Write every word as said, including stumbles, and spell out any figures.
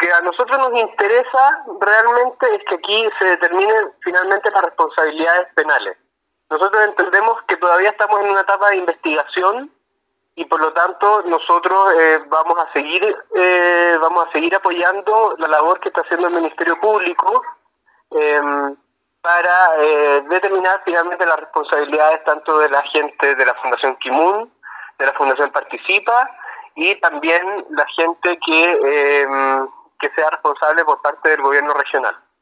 que a nosotros nos interesa realmente es que aquí se determinen finalmente las responsabilidades penales. Nosotros entendemos que todavía estamos en una etapa de investigación y por lo tanto nosotros eh, vamos a seguir eh, vamos a seguir apoyando la labor que está haciendo el Ministerio Público eh, para eh, determinar finalmente las responsabilidades tanto de la gente de la Fundación Kimun, de la Fundación Participa y también la gente que, eh, que sea responsable por parte del gobierno regional.